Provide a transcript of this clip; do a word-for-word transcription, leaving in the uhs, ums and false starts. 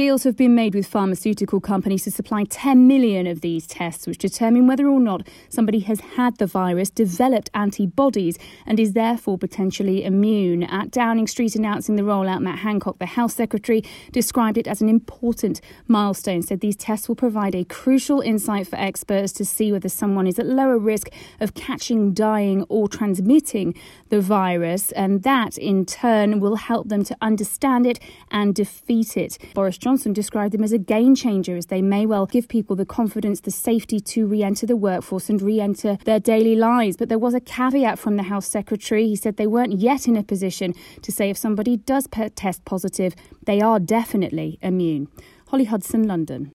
Deals have been made with pharmaceutical companies to supply ten million of these tests, which determine whether or not somebody has had the virus, developed antibodies, and is therefore potentially immune. At Downing Street announcing the rollout, Matt Hancock, the Health Secretary, described it as an important milestone, said these tests will provide a crucial insight for experts to see whether someone is at lower risk of catching, dying or transmitting the virus, and that in turn will help them to understand it and defeat it. Boris Johnson described them as a game changer, as they may well give people the confidence, the safety to re-enter the workforce and re-enter their daily lives. But there was a caveat from the Health Secretary. He said they weren't yet in a position to say if somebody does test positive, they are definitely immune. Holly Hudson, London.